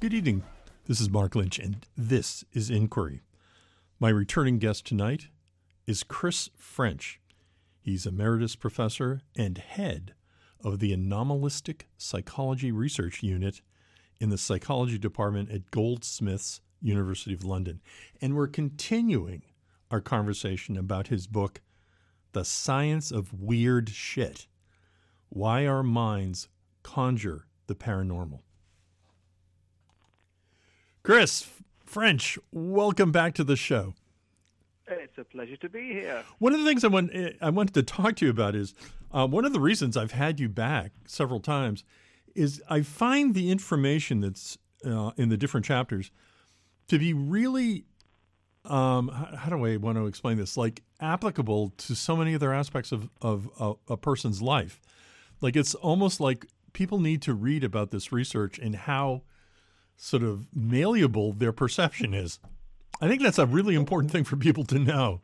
Good evening. This is Mark Lynch, and this is Inquiry. My returning guest tonight is Chris French. He's Emeritus Professor and head of the Anomalistic Psychology Research Unit in the Psychology Department at Goldsmiths, University of London. And we're continuing our conversation about his book, The Science of Weird Shit: Why Our Minds Conjure the Paranormal. Chris French, welcome back to the show. It's a pleasure to be here. One of the things I wanted to talk to you about is one of the reasons I've had you back several times is I find the information that's in the different chapters to be really, how do I want to explain this, like applicable to so many other aspects of a person's life. Like it's almost like people need to read about this research and how sort of malleable their perception is. I think that's a really important thing for people to know.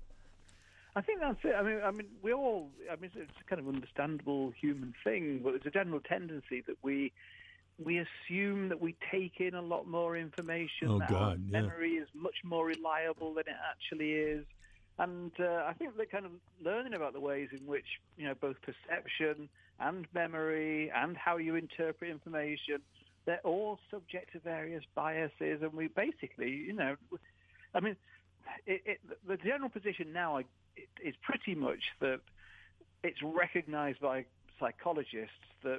I think that's it. I mean, it's a kind of understandable human thing, but there's a general tendency that we assume that we take in a lot more information. Oh, that God, our yeah. memory is much more reliable than it actually is. And I think that kind of learning about the ways in which, both perception and memory and how you interpret information, they're all subject to various biases, and we basically, the general position now is pretty much that it's recognized by psychologists that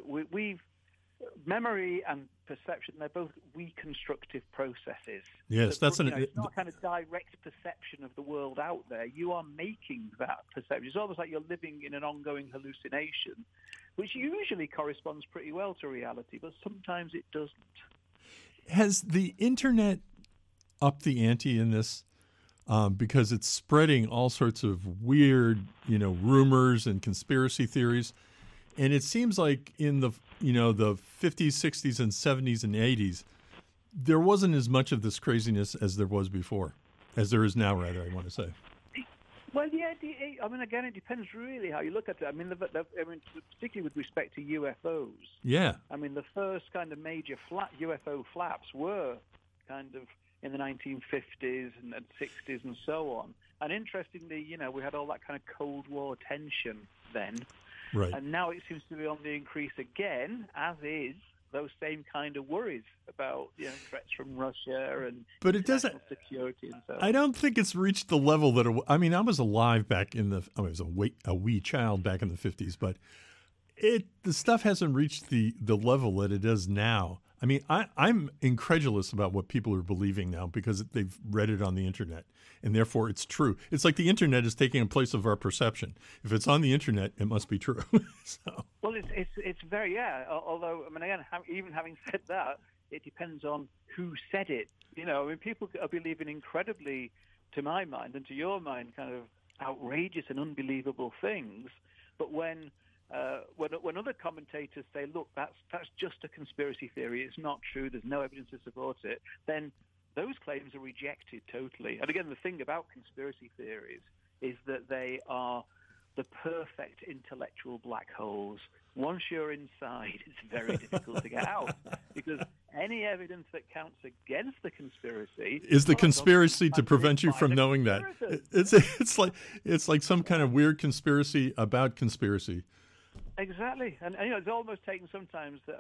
memory and perception, they're both reconstructive processes. Yes, it's not a kind of direct perception of the world out there. You are making that perception. It's almost like you're living in an ongoing hallucination, which usually corresponds pretty well to reality, but sometimes it doesn't. Has the internet upped the ante in this? Because it's spreading all sorts of weird, rumors and conspiracy theories. And it seems like in the 50s, 60s, and 70s and 80s, there wasn't as much of this craziness as there was before, as there is now, rather, I want to say. Well, yeah, again, it depends really how you look at it. Particularly with respect to UFOs. Yeah. The first kind of major UFO flaps were kind of in the 1950s and 60s and so on. And interestingly, we had all that kind of Cold War tension then. Right. And now it seems to be on the increase again, as is those same kind of worries about threats from Russia and international security and so on. I don't think it's reached the level that I was alive back in I was a wee child back in the 50s, but the stuff hasn't reached the level that it is now. I'm incredulous about what people are believing now because they've read it on the internet, and therefore it's true. It's like the internet is taking a place of our perception. If it's on the internet, it must be true. So. Well, it's very, yeah. Although, again, even having said that, it depends on who said it. People are believing incredibly, to my mind and to your mind, kind of outrageous and unbelievable things. But when other commentators say, look, that's just a conspiracy theory, it's not true, there's no evidence to support it, then those claims are rejected totally. And again, the thing about conspiracy theories is that they are the perfect intellectual black holes. Once you're inside, it's very difficult to get out, because any evidence that counts against the conspiracy is the conspiracy to prevent you from knowing that. It's like some kind of weird conspiracy about conspiracy. Exactly, and it's almost taken sometimes that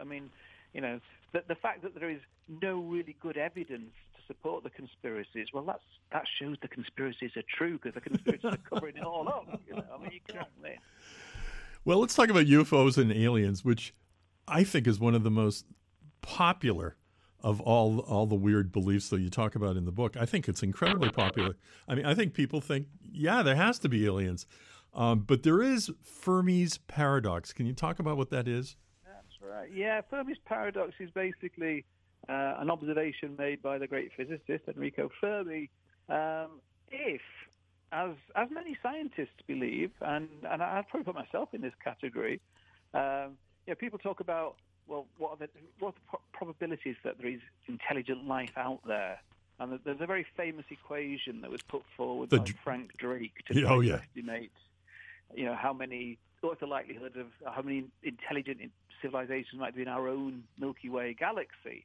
the fact that there is no really good evidence to support the conspiracies. Well, that shows the conspiracies are true, because the conspiracies are covering it all up. You can't win. Well, let's talk about UFOs and aliens, which I think is one of the most popular of all the weird beliefs that you talk about in the book. I think it's incredibly popular. I think people think, yeah, there has to be aliens. But there is Fermi's paradox. Can you talk about what that is? That's right. Yeah, Fermi's paradox is basically an observation made by the great physicist Enrico Fermi. If, as many scientists believe, and I'd probably put myself in this category, people talk about, well, what are the probabilities that there is intelligent life out there? And there's a very famous equation that was put forward by Frank Drake to estimate, what's the likelihood of how many intelligent civilizations might be in our own Milky Way galaxy.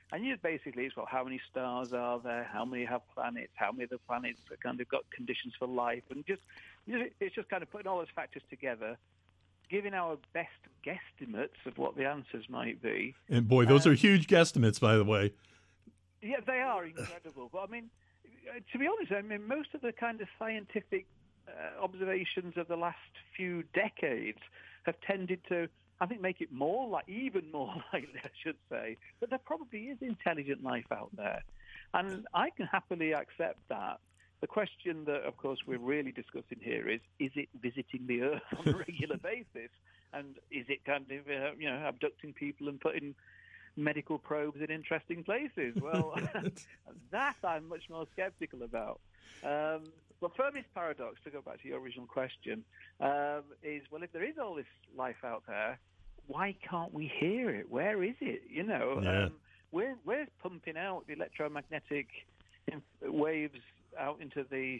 And basically it's, well, how many stars are there? How many have planets? How many of the planets have kind of got conditions for life? And it's just kind of putting all those factors together, giving our best guesstimates of what the answers might be. And boy, those are huge guesstimates, by the way. Yeah, they are incredible. But I mean, to be honest, I mean, most of the kind of scientific observations of the last few decades have tended to, I think, make it even more likely, I should say, that there probably is intelligent life out there. And I can happily accept that. The question that, of course, we're really discussing here is it visiting the Earth on a regular basis? And is it kind of, abducting people and putting medical probes in interesting places? Well, that I'm much more skeptical about. But Fermi's paradox, to go back to your original question, is, well, if there is all this life out there, why can't we hear it? Where is it? We're pumping out the electromagnetic waves out into the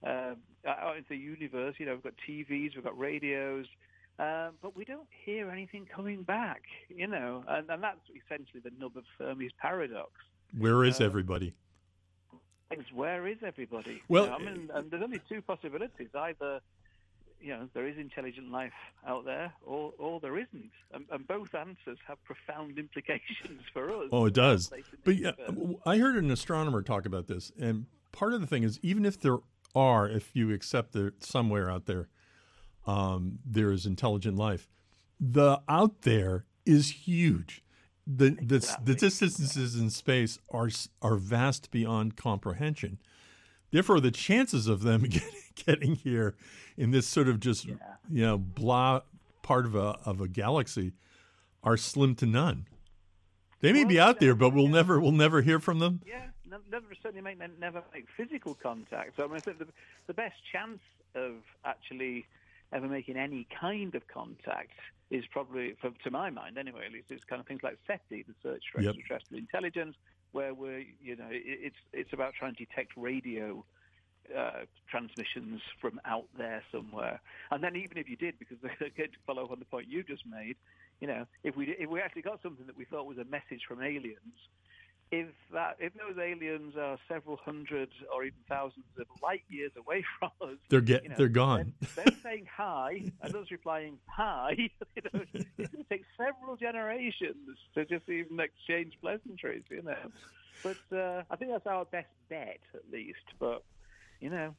universe. We've got TVs, we've got radios, but we don't hear anything coming back. And that's essentially the nub of Fermi's paradox. Where is everybody? Where is everybody? Well, and there's only two possibilities: either there is intelligent life out there, or there isn't. And both answers have profound implications for us. Oh, it does. But yeah, I heard an astronomer talk about this, and part of the thing is, even if if you accept that somewhere out there, there is intelligent life, the out there is huge. The distances in space are vast beyond comprehension. Therefore, the chances of them getting here in this sort of just blah part of a galaxy are slim to none. They may be out there, but we'll never hear from them. Yeah, certainly never make physical contact. So I think the best chance of actually ever making any kind of contact is probably, to my mind anyway, at least, it's kind of things like SETI, the Search for Extraterrestrial Intelligence, where it's about trying to detect radio transmissions from out there somewhere. And then even if you did, because to follow up on the point you just made, if we actually got something that we thought was a message from aliens, if those aliens are several hundred or even thousands of light years away from us, they're gone. They're saying hi, and us replying hi. It's going to take several generations to just even exchange pleasantries. But I think that's our best bet, at least. But as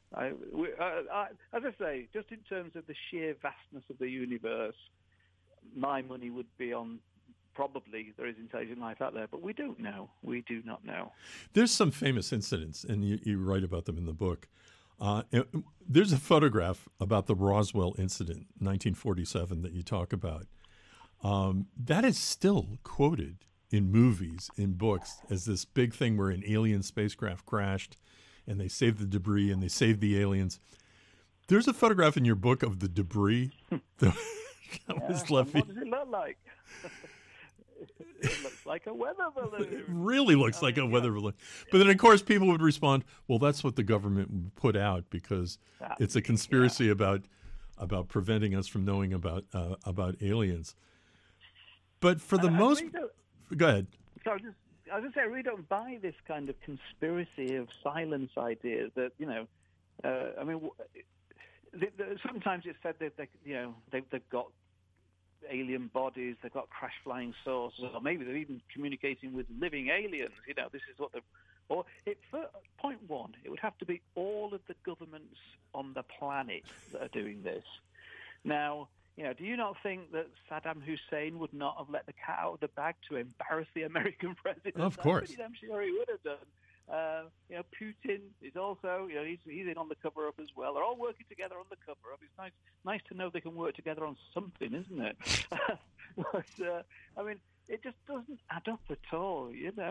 I say, just in terms of the sheer vastness of the universe, my money would be on. Probably there is intelligent life out there, but we don't know. We do not know. There's some famous incidents, and you write about them in the book. There's a photograph about the Roswell incident, 1947, that you talk about. That is still quoted in movies, in books, as this big thing where an alien spacecraft crashed, and they saved the debris, and they saved the aliens. There's a photograph in your book of the debris that was left. What does it look like? It looks like a weather balloon. It really looks like a weather balloon. But then, of course, people would respond, well, that's what the government would put out because it's a conspiracy about preventing us from knowing about aliens. But for the most... Go ahead. So I was going to say, I really don't buy this kind of conspiracy of silence ideas that, sometimes it's said that they've got alien bodies, they've got crash flying saucers, or maybe they're even communicating with living aliens. This is what for point one, it would have to be all of the governments on the planet that are doing this. Now, do you not think that Saddam Hussein would not have let the cat out of the bag to embarrass the American president? Of course. I'm sure he would have done. Putin is also, he's in on the cover-up as well. They're all working together on the cover-up. It's nice to know they can work together on something, isn't it? But, it just doesn't add up at all,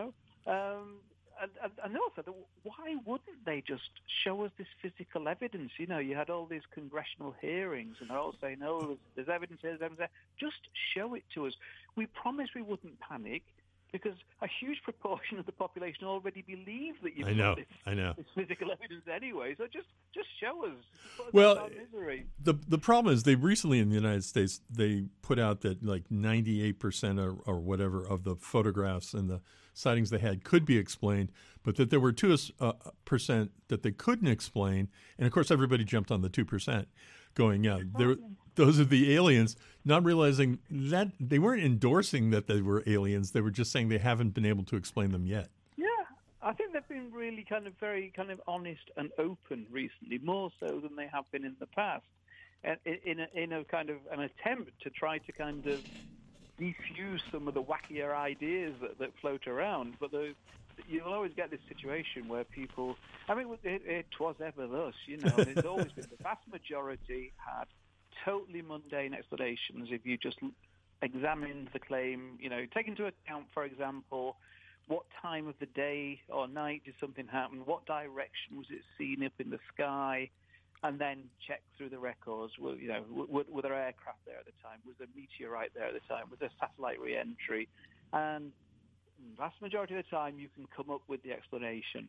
And also, why wouldn't they just show us this physical evidence? You had all these congressional hearings, and they're all saying, there's evidence here, there's evidence there. Just show it to us. We promised we wouldn't panic. because a huge proportion of the population already believe that you've I know. got this physical evidence anyway. So just show us. Put us Well, out of our misery. the problem is they recently in the United States they put out that like 98% or whatever of the photographs and the sightings they had could be explained, but that there were 2% that they couldn't explain, and of course everybody jumped on the 2%, going, yeah, those are the aliens, not realizing that they weren't endorsing that they were aliens. They were just saying they haven't been able to explain them yet. Yeah, I think they've been really very honest and open recently, more so than they have been in the past, and in a kind of an attempt to try to kind of defuse some of the wackier ideas that float around. But you'll always get this situation where people, I mean, it was ever thus, and it's always been the vast majority had totally mundane explanations if you just examined the claim, take into account, for example, what time of the day or night did something happen, what direction was it seen up in the sky, and then check through the records. Were there aircraft there at the time? Was there meteorite there at the time? Was there satellite re-entry? And the vast majority of the time, you can come up with the explanation,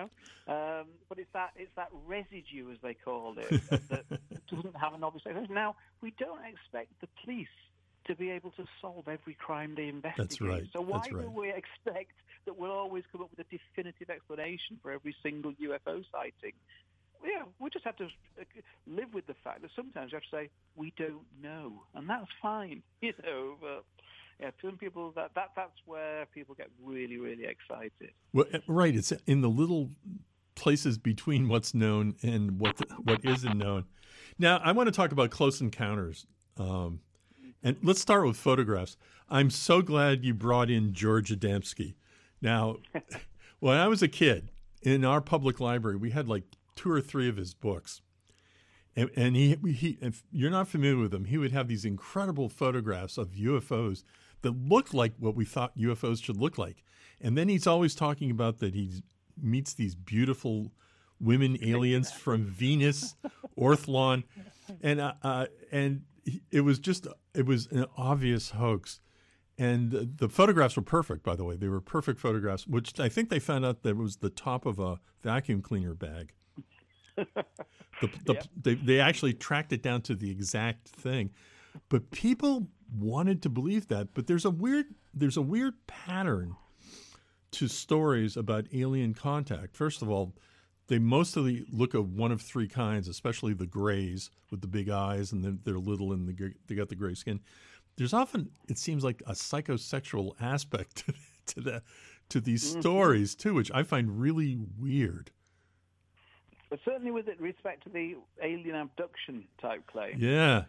But it's that residue, as they call it, that doesn't have an obvious explanation. Now, we don't expect the police to be able to solve every crime they investigate. That's right. So why do we expect that we'll always come up with a definitive explanation for every single UFO sighting? Yeah, we just have to live with the fact that sometimes you have to say, we don't know, and that's fine, but yeah, some people, that's where people get really, really excited. Well, right, it's in the little places between what's known and what isn't known. Now, I want to talk about close encounters, and let's start with photographs. I'm so glad you brought in George Adamski. Now, when I was a kid, in our public library, we had like 2 or 3 of his books. And he, if you're not familiar with him, he would have these incredible photographs of UFOs that looked like what we thought UFOs should look like. And then he's always talking about that he meets these beautiful women aliens from Venus, Orthlon, and it was an obvious hoax. And the photographs were perfect, by the way. They were perfect photographs, which I think they found out that was the top of a vacuum cleaner bag. They actually tracked it down to the exact thing, but people wanted to believe that. But there's a weird pattern to stories about alien contact. First of all, they mostly look of one of 3 kinds, especially the grays with the big eyes, and then they're little and they got the gray skin. There's often, it seems like, a psychosexual aspect to these stories too, which I find really weird. But certainly with respect to the alien abduction type claim. Yeah.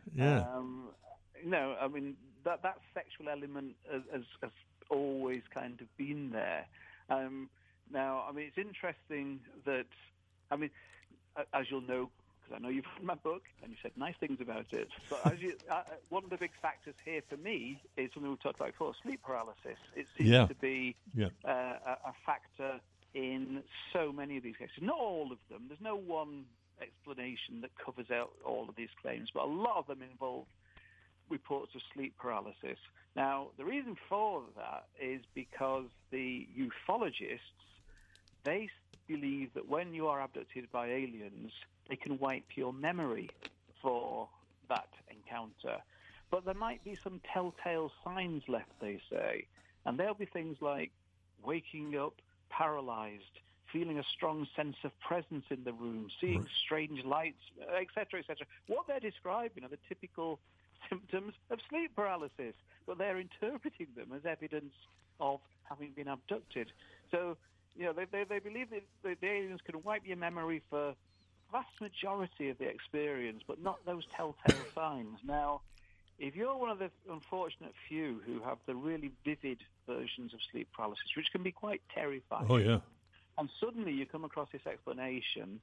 I mean, that sexual element has always kind of been there. Now, I mean, it's interesting that, I mean, as you'll know, because I know you've read my book and you said nice things about it, but one of the big factors here for me is something we've talked about before, sleep paralysis. It seems to be a factor in so many of these cases. Not all of them. There's no one explanation that covers out all of these claims, but a lot of them involve reports of sleep paralysis. Now, the reason for that is because the ufologists, they believe that when you are abducted by aliens, they can wipe your memory for that encounter. But there might be some telltale signs left, they say, and there'll be things like waking up paralyzed, feeling a strong sense of presence in the room, seeing strange lights, etc., etc. What they're describing are the typical symptoms of sleep paralysis, but they're interpreting them as evidence of having been abducted. So, they believe that the aliens can wipe your memory for the vast majority of the experience, but not those telltale signs. Now, if you're one of the unfortunate few who have the really vivid versions of sleep paralysis, which can be quite terrifying, and suddenly you come across this explanation,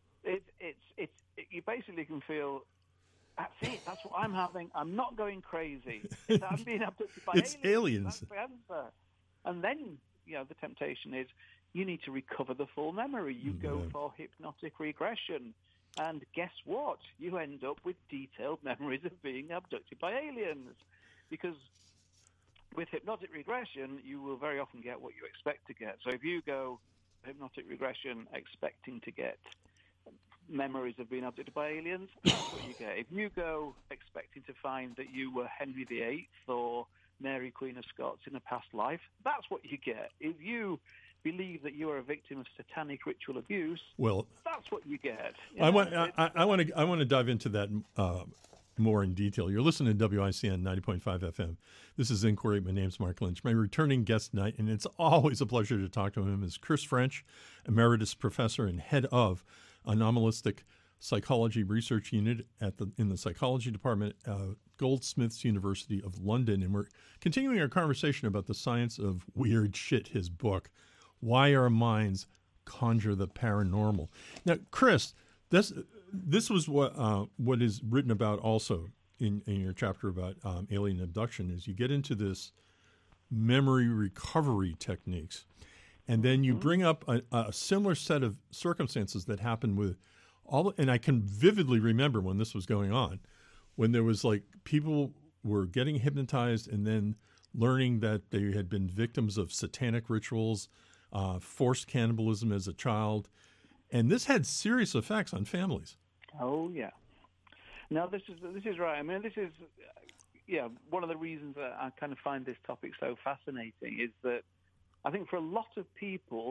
you basically can feel, that's it, that's what I'm having. I'm not going crazy. I'm being abducted by aliens. That's the answer. And then, the temptation is you need to recover the full memory. You go for hypnotic regression. And guess what? You end up with detailed memories of being abducted by aliens. Because with hypnotic regression, you will very often get what you expect to get. So if you go hypnotic regression expecting to get memories of being abducted by aliens, that's what you get. If you go expecting to find that you were Henry VIII or Mary, Queen of Scots in a past life, that's what you get. If you believe that you are a victim of satanic ritual abuse, well, that's what you get. I want to dive into that more in detail. You're listening to WICN 90.5 FM. This is Inquiry. My name's Mark Lynch. My returning guest tonight, and it's always a pleasure to talk to him, is Chris French, Emeritus Professor and Head of Anomalistic Psychology Research Unit in the Psychology Department at Goldsmiths University of London. And we're continuing our conversation about the science of weird shit, his book, Why Our Minds Conjure the Paranormal. Now, Chris, this was what is written about also in your chapter about alien abduction, is you get into this memory recovery techniques. And then you bring up a similar set of circumstances that happened with and I can vividly remember when this was going on, when there was like people were getting hypnotized and then learning that they had been victims of satanic rituals, forced cannibalism as a child. And this had serious effects on families. Oh, yeah. No, this is right. I mean, this is, one of the reasons that I kind of find this topic so fascinating is that I think for a lot of people,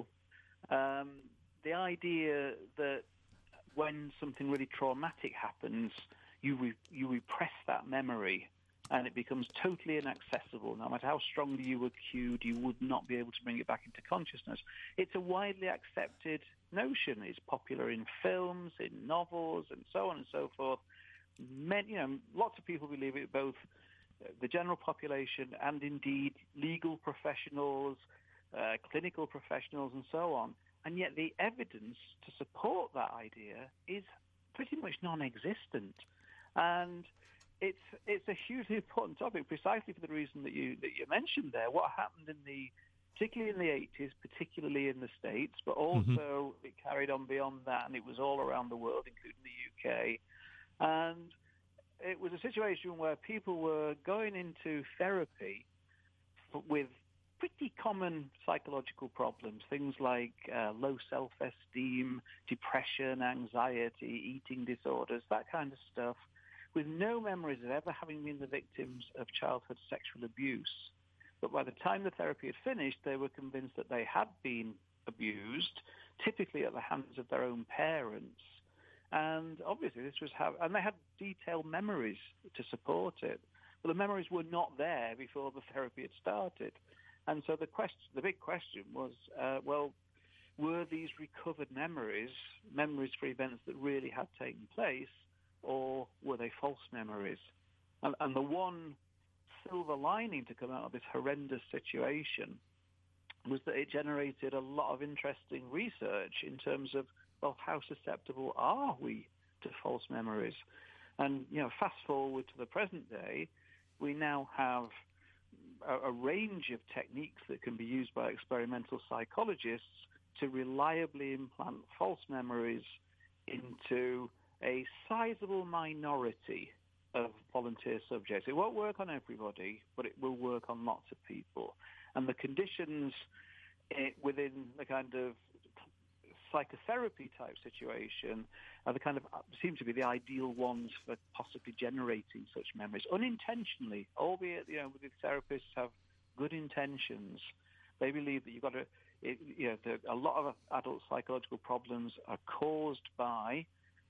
the idea that when something really traumatic happens, you repress that memory and it becomes totally inaccessible. No matter how strongly you were cued, you would not be able to bring it back into consciousness. It's a widely accepted notion. It's popular in films, in novels, and so on and so forth. Lots of people believe it, both the general population and indeed legal professionals, clinical professionals, and so on. And yet the evidence to support that idea is pretty much non-existent. And it's a hugely important topic, precisely for the reason that you mentioned there. What happened particularly in the 80s, particularly in the States, but also it carried on beyond that, and it was all around the world, including the UK. And it was a situation where people were going into therapy with pretty common psychological problems, things like low self-esteem, depression, anxiety, eating disorders, that kind of stuff, with no memories of ever having been the victims of childhood sexual abuse. But by the time the therapy had finished, they were convinced that they had been abused, typically at the hands of their own parents. And obviously this was and they had detailed memories to support it. But the memories were not there before the therapy had started. And so the big question was, were these recovered memories for events that really had taken place, or were they false memories? And the one silver lining to come out of this horrendous situation was that it generated a lot of interesting research in terms of, well, how susceptible are we to false memories? And, fast forward to the present day, we now have a range of techniques that can be used by experimental psychologists to reliably implant false memories into a sizable minority of volunteer subjects. It won't work on everybody, but it will work on lots of people. And the conditions within the kind of psychotherapy type situation are the kind of seem to be the ideal ones for possibly generating such memories unintentionally, albeit the therapists have good intentions. They believe that you've got a lot of adult psychological problems are caused by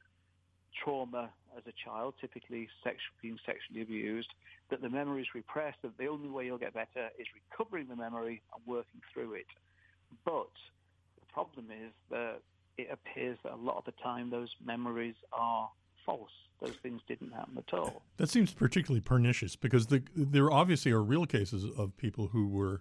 trauma as a child, typically being sexually abused, that the memory is repressed, that the only way you'll get better is recovering the memory and working through it. But the problem is that it appears that a lot of the time those memories are false. Those things didn't happen at all. That seems particularly pernicious because there obviously are real cases of people who were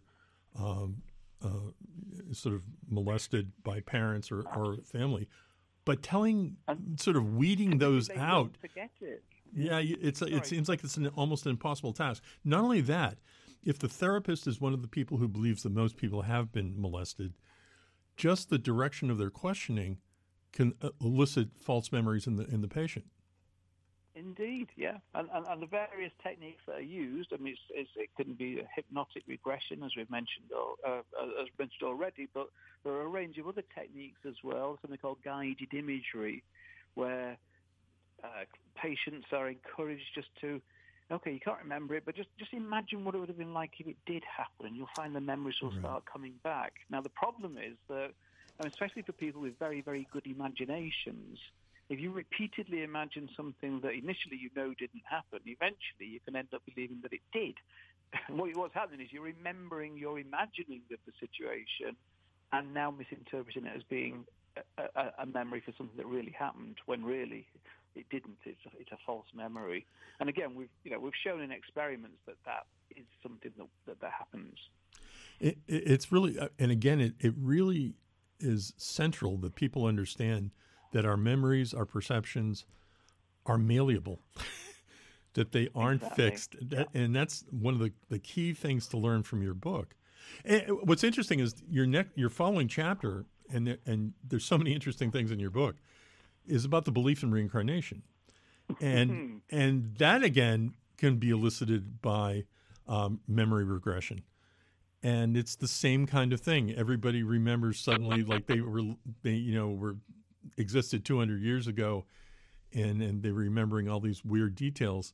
sort of molested by parents or family. But sort of weeding those out. Forget it. Yeah, it seems like it's almost an impossible task. Not only that, if the therapist is one of the people who believes that most people have been molested, just the direction of their questioning can elicit false memories in the patient. Indeed, yeah, and the various techniques that are used. I mean, it can be a hypnotic regression, as we've mentioned, as mentioned already. But there are a range of other techniques as well. Something called guided imagery, where patients are encouraged just to, okay, you can't remember it, but just imagine what it would have been like if it did happen, and you'll find the memories will start coming back. Now, the problem is that, and especially for people with very, very good imaginations, if you repeatedly imagine something that initially you know didn't happen, eventually you can end up believing that it did. And what's happening is you're remembering your imagining of the situation and now misinterpreting it as being a memory for something that really happened, when really it didn't. It's a false memory. And again, we've shown in experiments that is something that happens. It's really, and again, it really is central that people understand that our memories, our perceptions are malleable, that they aren't fixed. And that's one of the key things to learn from your book. And what's interesting is your following chapter, and there's so many interesting things in your book, is about the belief in reincarnation. And and that, again, can be elicited by memory regression. And it's the same kind of thing. Everybody remembers suddenly like they were existed 200 years ago, and they're remembering all these weird details.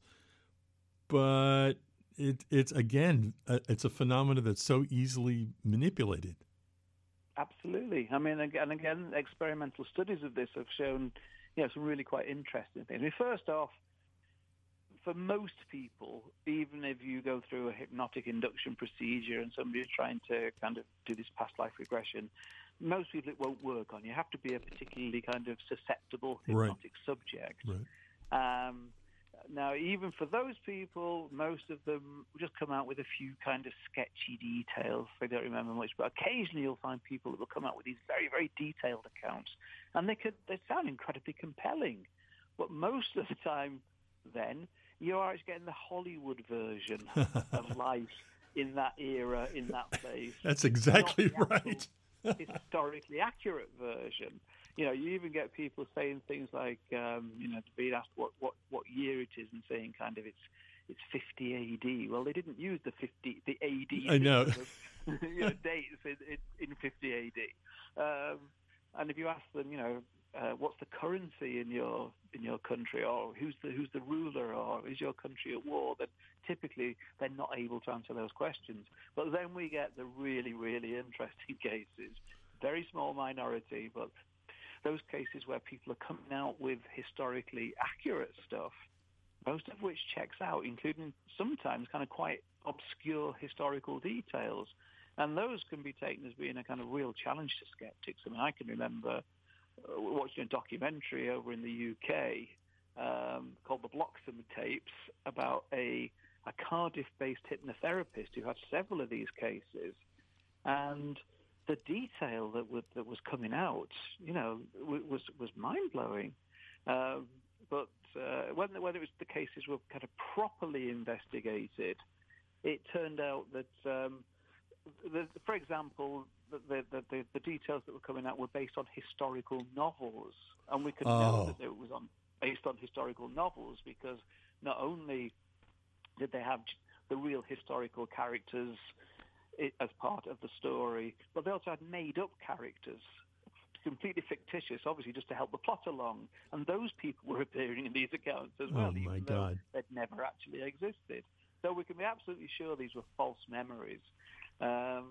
But it's again, it's a phenomenon that's so easily manipulated. Absolutely. I mean, again, experimental studies of this have shown, some really quite interesting things. I mean, first off, for most people, even if you go through a hypnotic induction procedure and somebody's trying to kind of do this past life regression, most people it won't work on. You have to be a particularly kind of susceptible hypnotic subject. Right. Now, even for those people, most of them just come out with a few kind of sketchy details. They don't remember much, but occasionally you'll find people that will come out with these very, very detailed accounts, and they sound incredibly compelling. But most of the time, then you're always getting the Hollywood version of life in that era, in that place. That's exactly right. Historically accurate version. You even get people saying things like, being asked what year it is and saying kind of it's 50 AD. Well, they didn't use the AD. I know. Dates in 50 AD. And if you ask them, what's the currency in your country, or who's the ruler, or is your country at war, then typically they're not able to answer those questions. But then we get the really, really interesting cases, very small minority, but those cases where people are coming out with historically accurate stuff, most of which checks out, including sometimes kind of quite obscure historical details. And those can be taken as being a kind of real challenge to skeptics. I mean, I can remember watching a documentary over in the UK called The Bloxham Tapes about a Cardiff-based hypnotherapist who had several of these cases. And the detail that was coming out, was mind-blowing. But when it was the cases were kind of properly investigated, it turned out that, for example, the details that were coming out were based on historical novels, and we could know that it was based on historical novels because not only did they have the real historical characters as part of the story, but they also had made-up characters, completely fictitious, obviously just to help the plot along. And those people were appearing in these accounts as well, even though they'd never actually existed. So we can be absolutely sure these were false memories. And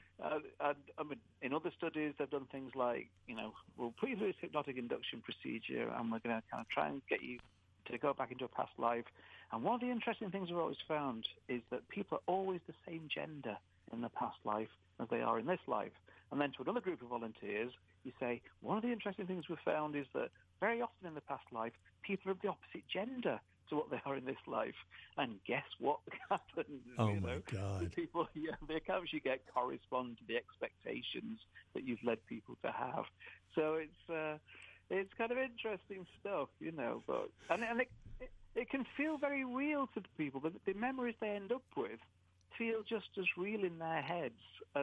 I mean, in other studies, they've done things like, we'll put you through this hypnotic induction procedure, and we're going to kind of try and get you to go back into a past life. And one of the interesting things we've always found is that people are always the same gender in the past life as they are in this life. And then to another group of volunteers, you say, one of the interesting things we've found is that very often in the past life, people are of the opposite gender to what they are in this life. And guess what happens? Oh, my God. The people, the accounts you get correspond to the expectations that you've led people to have. So it's kind of interesting stuff, but and it can feel very real to the people. The memories they end up with feel just as real in their heads as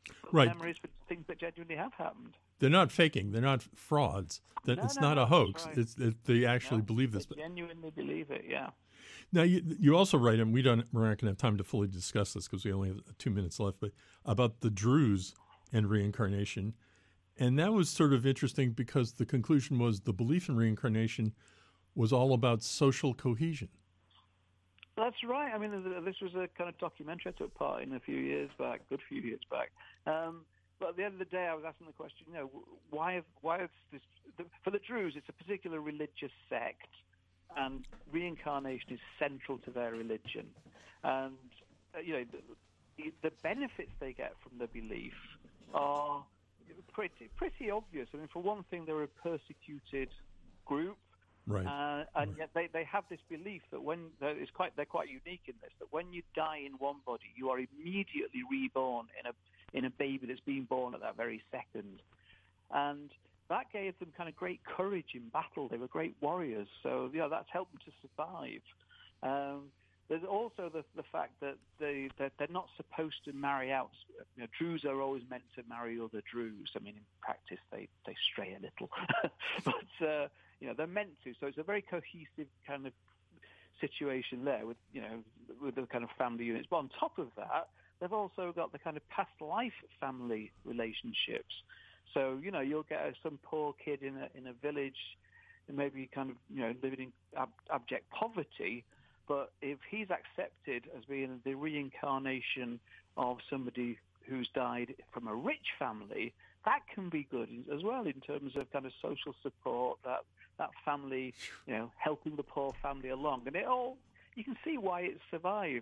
Right. memories for things that genuinely have happened. They're not faking. They're not frauds. That it's not a hoax. Right. They actually believe this. They genuinely believe it. Yeah. Now you also write, and we're not going to have time to fully discuss this because we only have 2 minutes left, but about the Druze and reincarnation, and that was sort of interesting because the conclusion was the belief in reincarnation was all about social cohesion. That's right. I mean, this was a kind of documentary I took part in a few years back, good few years back. But at the end of the day, I was asking the question, why is this? For the Druze, it's a particular religious sect, and reincarnation is central to their religion. And the benefits they get from the belief are pretty obvious. I mean, for one thing, they're a persecuted group. Right. And yet they have this belief that they're quite unique in this, that when you die in one body, you are immediately reborn in a baby that's been born at that very second. And that gave them kind of great courage in battle. They were great warriors. So, that's helped them to survive. There's also the fact that they're not supposed to marry out. Druze are always meant to marry other Druze. I mean, in practice, they stray a little. But, they're meant to. So it's a very cohesive kind of situation there with the kind of family units. But on top of that, they've also got the kind of past life family relationships. So, you'll get some poor kid in a village, maybe kind of, living in abject poverty. But if he's accepted as being the reincarnation of somebody who's died from a rich family, that can be good as well in terms of kind of social support, that family, helping the poor family along. And you can see why it survived.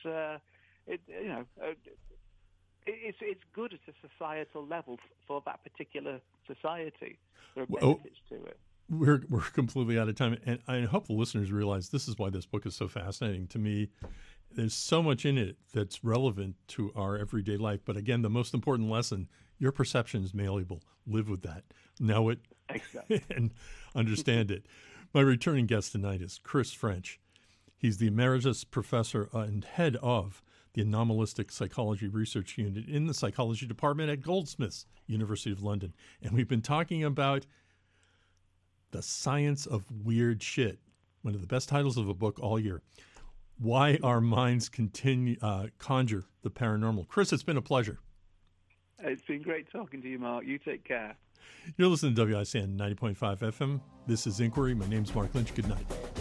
It's good at a societal level for that particular society. There are benefits to it. We're completely out of time, and I hope the listeners realize this is why this book is so fascinating to me. There's so much in it that's relevant to our everyday life. But again, the most important lesson, your perception is malleable. Live with that. Know it. Exactly. And understand it. My returning guest tonight is Chris French. He's the emeritus professor and head of the Anomalistic Psychology Research Unit in the Psychology Department at Goldsmiths, University of London. And we've been talking about The Science of Weird Shit, one of the best titles of a book all year. Why our minds conjure the paranormal. Chris, it's been a pleasure. It's been great talking to you, Mark. You take care. You're listening to WICN 90.5 FM. This is Inquiry. My name's Mark Lynch. Good night.